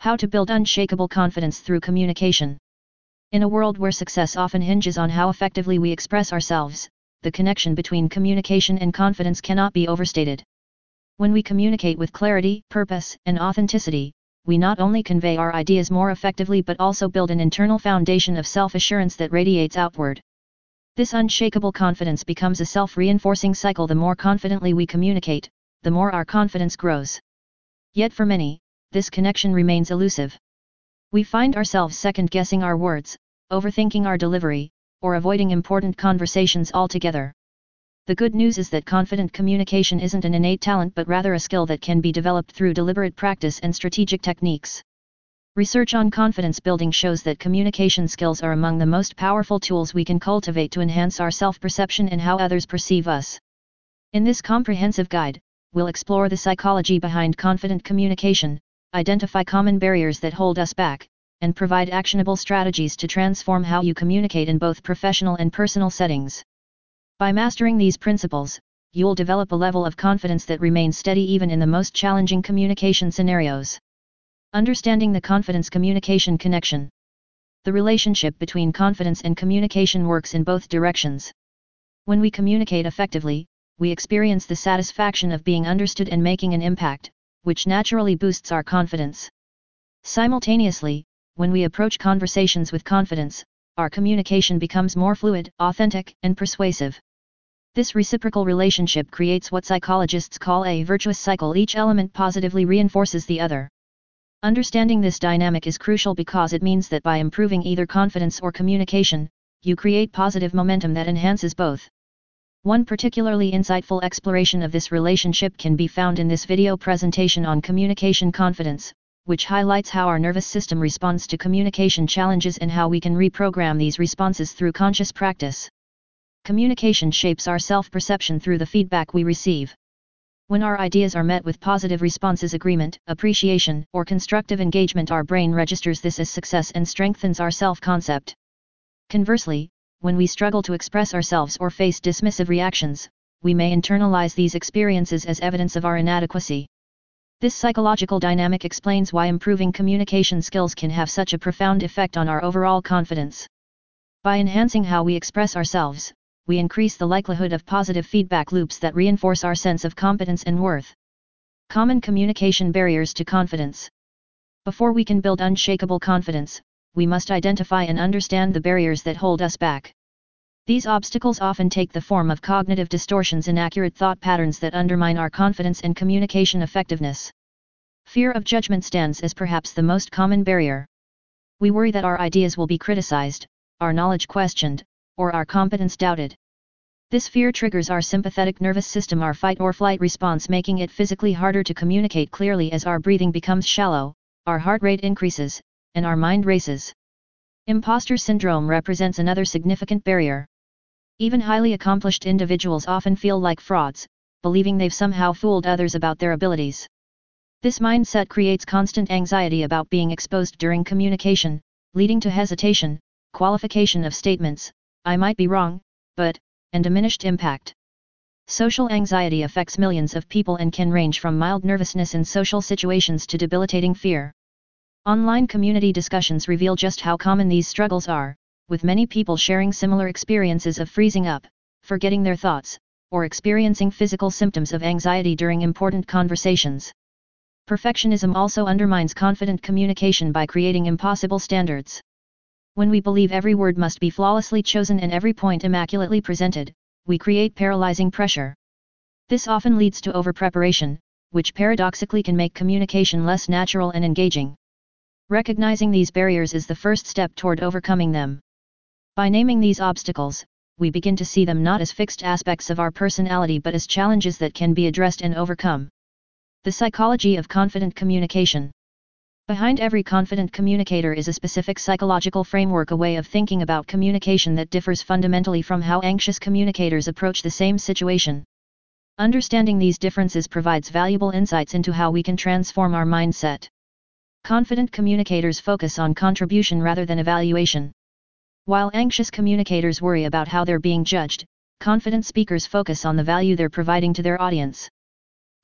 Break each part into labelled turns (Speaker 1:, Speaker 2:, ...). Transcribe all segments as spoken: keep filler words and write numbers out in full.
Speaker 1: How to build unshakable confidence through communication. In a world where success often hinges on how effectively we express ourselves, the connection between communication and confidence cannot be overstated. When we communicate with clarity, purpose, and authenticity, we not only convey our ideas more effectively but also build an internal foundation of self-assurance that radiates outward. This unshakable confidence becomes a self-reinforcing cycle. The more confidently we communicate, the more our confidence grows. Yet for many, this connection remains elusive. We find ourselves second-guessing our words, overthinking our delivery, or avoiding important conversations altogether. The good news is that confident communication isn't an innate talent but rather a skill that can be developed through deliberate practice and strategic techniques. Research on confidence building shows that communication skills are among the most powerful tools we can cultivate to enhance our self-perception and how others perceive us. In this comprehensive guide, we'll explore the psychology behind confident communication, identify common barriers that hold us back, and provide actionable strategies to transform how you communicate in both professional and personal settings. By mastering these principles, you'll develop a level of confidence that remains steady even in the most challenging communication scenarios. Understanding the confidence-communication connection. The relationship between confidence and communication works in both directions. When we communicate effectively, we experience the satisfaction of being understood and making an impact, which naturally boosts our confidence. Simultaneously, when we approach conversations with confidence, our communication becomes more fluid, authentic, and persuasive. This reciprocal relationship creates what psychologists call a virtuous cycle. Each element positively reinforces the other. Understanding this dynamic is crucial because it means that by improving either confidence or communication, you create positive momentum that enhances both. One particularly insightful exploration of this relationship can be found in this video presentation on communication confidence, which highlights how our nervous system responds to communication challenges and how we can reprogram these responses through conscious practice. Communication shapes our self-perception through the feedback we receive. When our ideas are met with positive responses, agreement, appreciation, or constructive engagement, our brain registers this as success and strengthens our self-concept. Conversely, when we struggle to express ourselves or face dismissive reactions, we may internalize these experiences as evidence of our inadequacy. This psychological dynamic explains why improving communication skills can have such a profound effect on our overall confidence. By enhancing how we express ourselves, we increase the likelihood of positive feedback loops that reinforce our sense of competence and worth. Common communication barriers to confidence. Before we can build unshakable confidence, we must identify and understand the barriers that hold us back. These obstacles often take the form of cognitive distortions, inaccurate thought patterns that undermine our confidence and communication effectiveness. Fear of judgment stands as perhaps the most common barrier. We worry that our ideas will be criticized, our knowledge questioned, or our competence doubted. This fear triggers our sympathetic nervous system, our fight or flight response, making it physically harder to communicate clearly. As our breathing becomes shallow, our heart rate increases, and our mind races. Imposter syndrome represents another significant barrier. Even highly accomplished individuals often feel like frauds, believing they've somehow fooled others about their abilities. This mindset creates constant anxiety about being exposed during communication, leading to hesitation, qualification of statements, "I might be wrong, but," and diminished impact. Social anxiety affects millions of people and can range from mild nervousness in social situations to debilitating fear. Online community discussions reveal just how common these struggles are, with many people sharing similar experiences of freezing up, forgetting their thoughts, or experiencing physical symptoms of anxiety during important conversations. Perfectionism also undermines confident communication by creating impossible standards. When we believe every word must be flawlessly chosen and every point immaculately presented, we create paralyzing pressure. This often leads to overpreparation, which paradoxically can make communication less natural and engaging. Recognizing these barriers is the first step toward overcoming them. By naming these obstacles, we begin to see them not as fixed aspects of our personality but as challenges that can be addressed and overcome. The psychology of confident communication. Behind every confident communicator is a specific psychological framework, a way of thinking about communication that differs fundamentally from how anxious communicators approach the same situation. Understanding these differences provides valuable insights into how we can transform our mindset. Confident communicators focus on contribution rather than evaluation. While anxious communicators worry about how they're being judged, confident speakers focus on the value they're providing to their audience.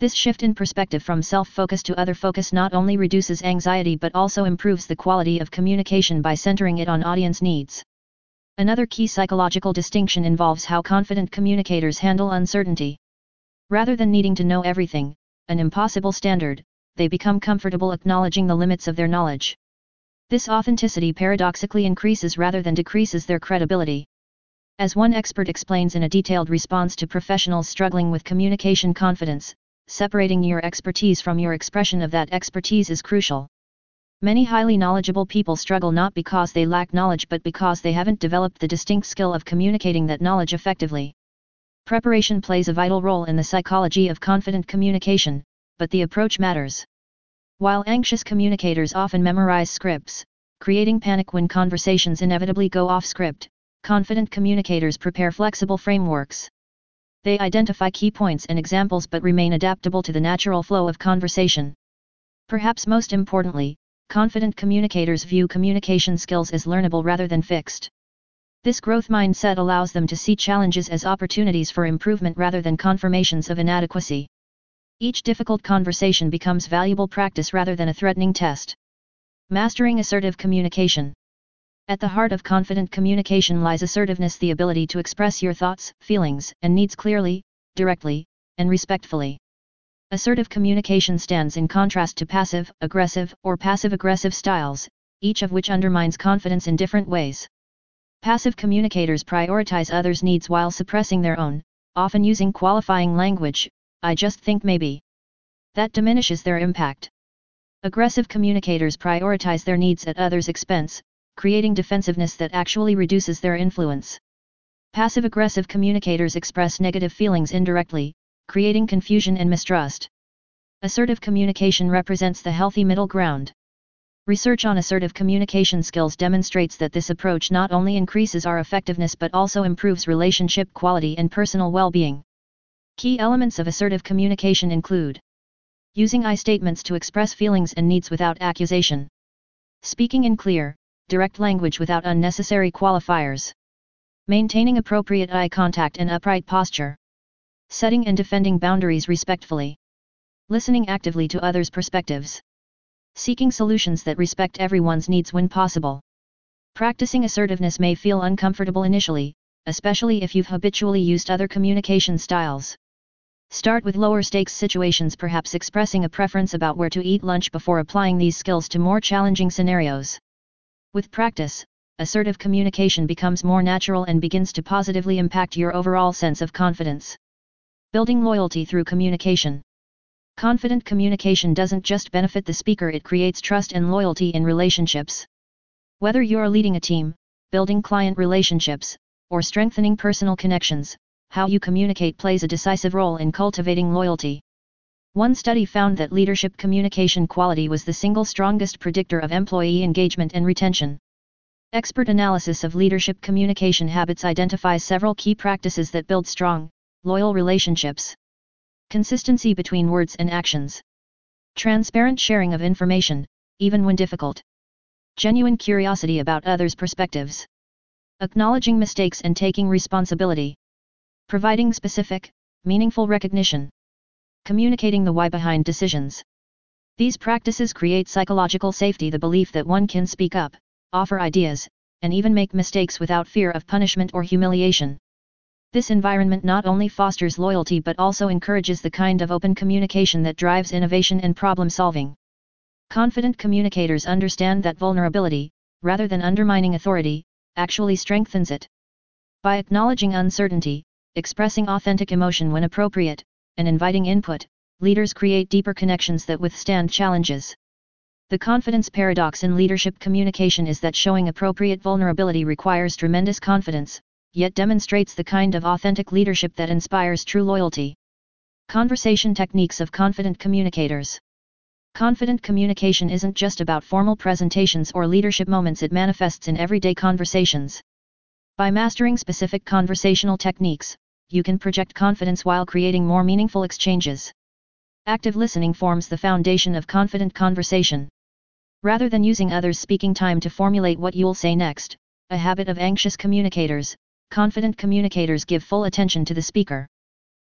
Speaker 1: This shift in perspective from self-focus to other-focus not only reduces anxiety but also improves the quality of communication by centering it on audience needs. Another key psychological distinction involves how confident communicators handle uncertainty. Rather than needing to know everything, an impossible standard, they become comfortable acknowledging the limits of their knowledge. This authenticity paradoxically increases rather than decreases their credibility. As one expert explains in a detailed response to professionals struggling with communication confidence, separating your expertise from your expression of that expertise is crucial. Many highly knowledgeable people struggle not because they lack knowledge but because they haven't developed the distinct skill of communicating that knowledge effectively. Preparation plays a vital role in the psychology of confident communication, but the approach matters. While anxious communicators often memorize scripts, creating panic when conversations inevitably go off script, confident communicators prepare flexible frameworks. They identify key points and examples but remain adaptable to the natural flow of conversation. Perhaps most importantly, confident communicators view communication skills as learnable rather than fixed. This growth mindset allows them to see challenges as opportunities for improvement rather than confirmations of inadequacy. Each difficult conversation becomes valuable practice rather than a threatening test. Mastering assertive communication. At the heart of confident communication lies assertiveness, the ability to express your thoughts, feelings, and needs clearly, directly, and respectfully. Assertive communication stands in contrast to passive, aggressive, or passive-aggressive styles, each of which undermines confidence in different ways. Passive communicators prioritize others' needs while suppressing their own, often using qualifying language, "I just think maybe." That diminishes their impact. Aggressive communicators prioritize their needs at others' expense, creating defensiveness that actually reduces their influence. Passive-aggressive communicators express negative feelings indirectly, creating confusion and mistrust. Assertive communication represents the healthy middle ground. Research on assertive communication skills demonstrates that this approach not only increases our effectiveness but also improves relationship quality and personal well-being. Key elements of assertive communication include using I statements to express feelings and needs without accusation, speaking in clear, direct language without unnecessary qualifiers, maintaining appropriate eye contact and upright posture, setting and defending boundaries respectfully, listening actively to others' perspectives, seeking solutions that respect everyone's needs when possible. Practicing assertiveness may feel uncomfortable initially, especially if you've habitually used other communication styles. Start with lower stakes situations, perhaps expressing a preference about where to eat lunch before applying these skills to more challenging scenarios. With practice, assertive communication becomes more natural and begins to positively impact your overall sense of confidence. Building loyalty through communication. Confident communication doesn't just benefit the speaker, it creates trust and loyalty in relationships. Whether you're leading a team, building client relationships, or strengthening personal connections, how you communicate plays a decisive role in cultivating loyalty. One study found that leadership communication quality was the single strongest predictor of employee engagement and retention. Expert analysis of leadership communication habits identifies several key practices that build strong, loyal relationships. Consistency between words and actions. Transparent sharing of information, even when difficult. Genuine curiosity about others' perspectives. Acknowledging mistakes and taking responsibility. Providing specific, meaningful recognition. Communicating the why behind decisions. These practices create psychological safety, the belief that one can speak up, offer ideas, and even make mistakes without fear of punishment or humiliation. This environment not only fosters loyalty but also encourages the kind of open communication that drives innovation and problem solving. Confident communicators understand that vulnerability, rather than undermining authority, actually strengthens it. By acknowledging uncertainty, expressing authentic emotion when appropriate, and inviting input, leaders create deeper connections that withstand challenges. The confidence paradox in leadership communication is that showing appropriate vulnerability requires tremendous confidence, yet demonstrates the kind of authentic leadership that inspires true loyalty. Conversation techniques of confident communicators. Confident communication isn't just about formal presentations or leadership moments, it manifests in everyday conversations. By mastering specific conversational techniques, you can project confidence while creating more meaningful exchanges. Active listening forms the foundation of confident conversation. Rather than using others' speaking time to formulate what you'll say next, a habit of anxious communicators, confident communicators give full attention to the speaker.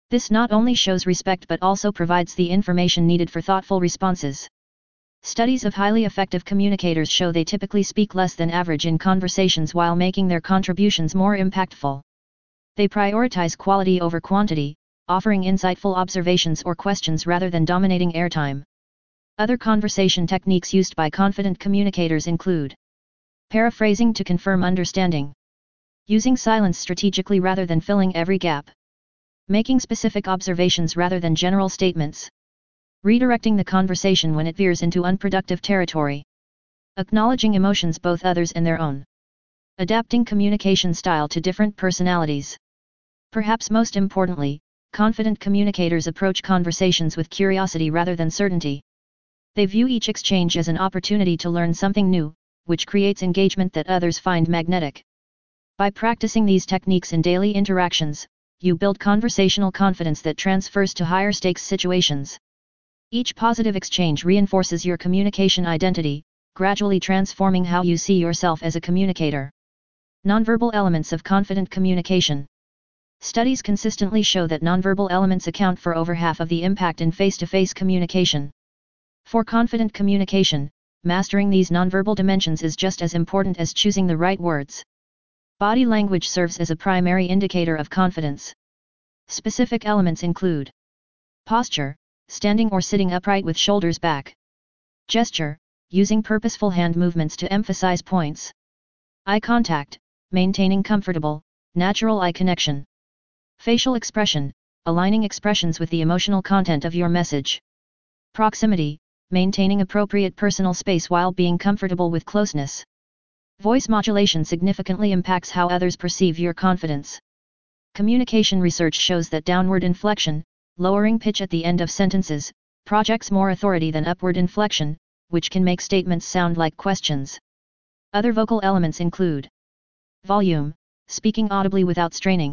Speaker 1: This not only shows respect but also provides the information needed for thoughtful responses. Studies of highly effective communicators show they typically speak less than average in conversations while making their contributions more impactful. They prioritize quality over quantity, offering insightful observations or questions rather than dominating airtime. Other conversation techniques used by confident communicators include paraphrasing to confirm understanding, using silence strategically rather than filling every gap, making specific observations rather than general statements, redirecting the conversation when it veers into unproductive territory, acknowledging emotions both others and their own, adapting communication style to different personalities. Perhaps most importantly, confident communicators approach conversations with curiosity rather than certainty. They view each exchange as an opportunity to learn something new, which creates engagement that others find magnetic. By practicing these techniques in daily interactions, you build conversational confidence that transfers to higher stakes situations. Each positive exchange reinforces your communication identity, gradually transforming how you see yourself as a communicator. Nonverbal elements of confident communication. Studies consistently show that nonverbal elements account for over half of the impact in face-to-face communication. For confident communication, mastering these nonverbal dimensions is just as important as choosing the right words. Body language serves as a primary indicator of confidence. Specific elements include posture, standing or sitting upright with shoulders back. Gesture, using purposeful hand movements to emphasize points. Eye contact, maintaining comfortable, natural eye connection. Facial expression, aligning expressions with the emotional content of your message. Proximity, maintaining appropriate personal space while being comfortable with closeness. Voice modulation significantly impacts how others perceive your confidence. Communication research shows that downward inflection, lowering pitch at the end of sentences, projects more authority than upward inflection, which can make statements sound like questions. Other vocal elements include volume, speaking audibly without straining.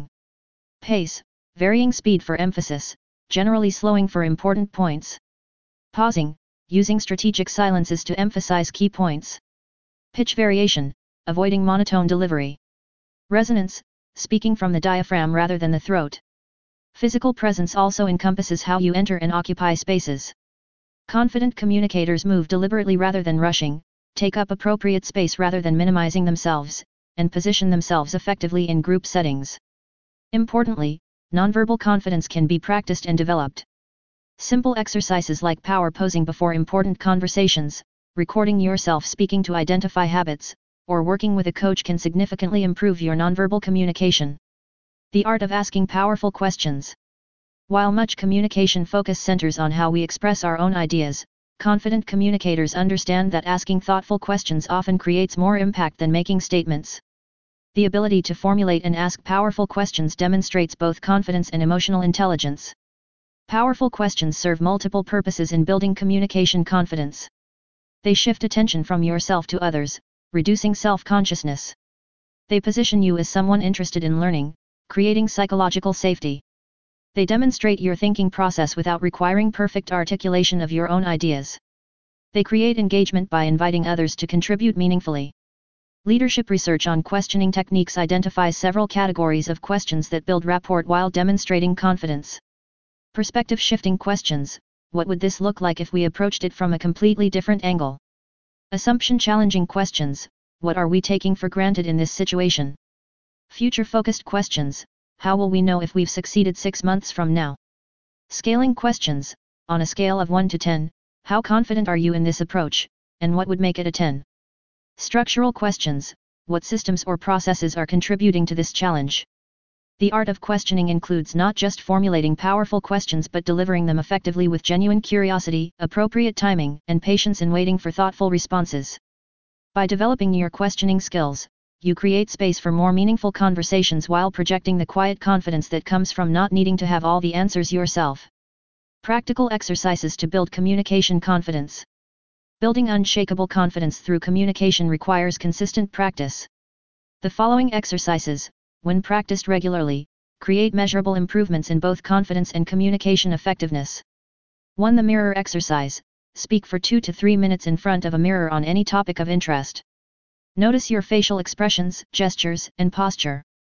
Speaker 1: Pace, varying speed for emphasis, generally slowing for important points. Pausing, using strategic silences to emphasize key points. Pitch variation, avoiding monotone delivery. Resonance, speaking from the diaphragm rather than the throat. Physical presence also encompasses how you enter and occupy spaces. Confident communicators move deliberately rather than rushing, take up appropriate space rather than minimizing themselves, and position themselves effectively in group settings. Importantly, nonverbal confidence can be practiced and developed. Simple exercises like power posing before important conversations, recording yourself speaking to identify habits, or working with a coach can significantly improve your nonverbal communication. The art of asking powerful questions. While much communication focus centers on how we express our own ideas, confident communicators understand that asking thoughtful questions often creates more impact than making statements. The ability to formulate and ask powerful questions demonstrates both confidence and emotional intelligence. Powerful questions serve multiple purposes in building communication confidence. They shift attention from yourself to others, reducing self-consciousness. They position you as someone interested in learning, creating psychological safety. They demonstrate your thinking process without requiring perfect articulation of your own ideas. They create engagement by inviting others to contribute meaningfully. Leadership research on questioning techniques identifies several categories of questions that build rapport while demonstrating confidence. Perspective shifting questions: what would this look like if we approached it from a completely different angle? Assumption challenging questions: what are we taking for granted in this situation? Future-focused questions: how will we know if we've succeeded six months from now? Scaling questions: on a scale of one to ten, how confident are you in this approach, and what would make it a ten? Structural questions: what systems or processes are contributing to this challenge? The art of questioning includes not just formulating powerful questions but delivering them effectively with genuine curiosity, appropriate timing, and patience in waiting for thoughtful responses. By developing your questioning skills, you create space for more meaningful conversations while projecting the quiet confidence that comes from not needing to have all the answers yourself. Practical exercises to build communication confidence. Building unshakable confidence through communication requires consistent practice. The following exercises, when practiced regularly, create measurable improvements in both confidence and communication effectiveness. one The mirror exercise: speak for two to three minutes in front of a mirror on any topic of interest. Notice your facial expressions, gestures, and posture.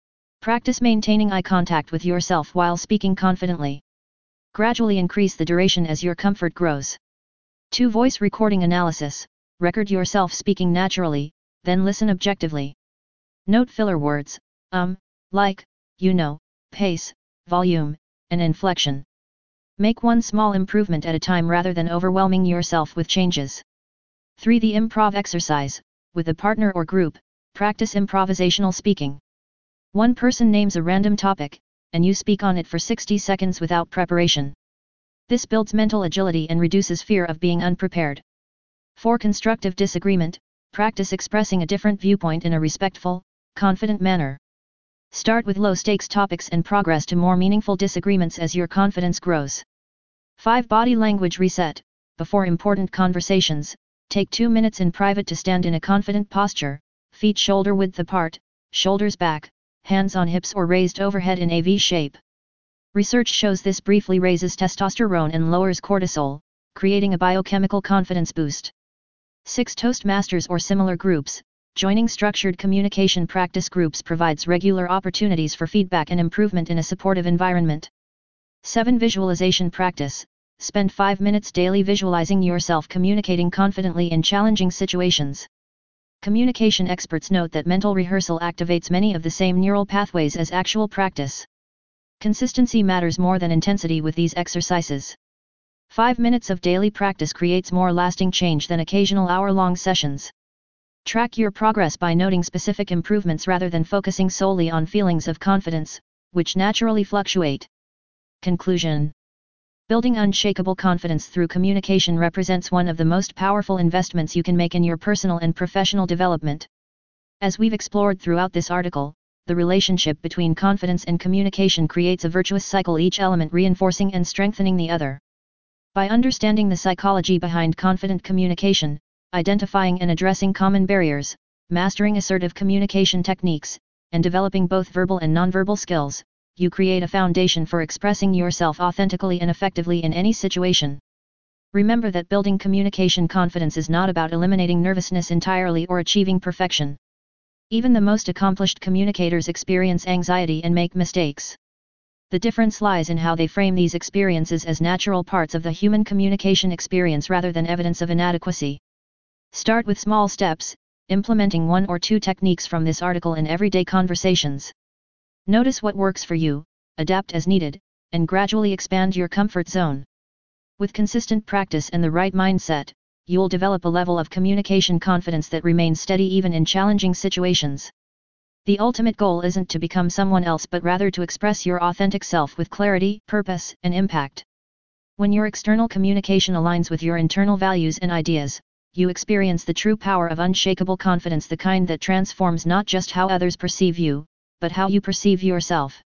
Speaker 1: Practice maintaining eye contact with yourself while speaking confidently. Gradually increase the duration as your comfort grows. two. Voice recording analysis. Record yourself speaking naturally, then listen objectively. Note filler words, um, like, you know, pace, volume, and inflection. Make one small improvement at a time rather than overwhelming yourself with changes. three. The improv exercise. With a partner or group, practice improvisational speaking. One person names a random topic, and you speak on it for sixty seconds without preparation. This builds mental agility and reduces fear of being unprepared. four. Constructive disagreement. Practice expressing a different viewpoint in a respectful, confident manner. Start with low-stakes topics and progress to more meaningful disagreements as your confidence grows. five. Body language reset. Before important conversations, take two minutes in private to stand in a confident posture, feet shoulder width apart, shoulders back, hands on hips or raised overhead in a V shape. Research shows this briefly raises testosterone and lowers cortisol, creating a biochemical confidence boost. six. Toastmasters or similar groups. Joining structured communication practice groups provides regular opportunities for feedback and improvement in a supportive environment. seven. Visualization practice. Spend five minutes daily visualizing yourself communicating confidently in challenging situations. Communication experts note that mental rehearsal activates many of the same neural pathways as actual practice. Consistency matters more than intensity with these exercises. Five minutes of daily practice creates more lasting change than occasional hour-long sessions. Track your progress by noting specific improvements rather than focusing solely on feelings of confidence, which naturally fluctuate. Conclusion. Building unshakable confidence through communication represents one of the most powerful investments you can make in your personal and professional development. As we've explored throughout this article, the relationship between confidence and communication creates a virtuous cycle, each element reinforcing and strengthening the other. By understanding the psychology behind confident communication, identifying and addressing common barriers, mastering assertive communication techniques, and developing both verbal and nonverbal skills, you create a foundation for expressing yourself authentically and effectively in any situation. Remember that building communication confidence is not about eliminating nervousness entirely or achieving perfection. Even the most accomplished communicators experience anxiety and make mistakes. The difference lies in how they frame these experiences as natural parts of the human communication experience rather than evidence of inadequacy. Start with small steps, implementing one or two techniques from this article in everyday conversations. Notice what works for you, adapt as needed, and gradually expand your comfort zone. With consistent practice and the right mindset, you'll develop a level of communication confidence that remains steady even in challenging situations. The ultimate goal isn't to become someone else but rather to express your authentic self with clarity, purpose, and impact. When your external communication aligns with your internal values and ideas, you experience the true power of unshakable confidence, the kind that transforms not just how others perceive you, but how you perceive yourself.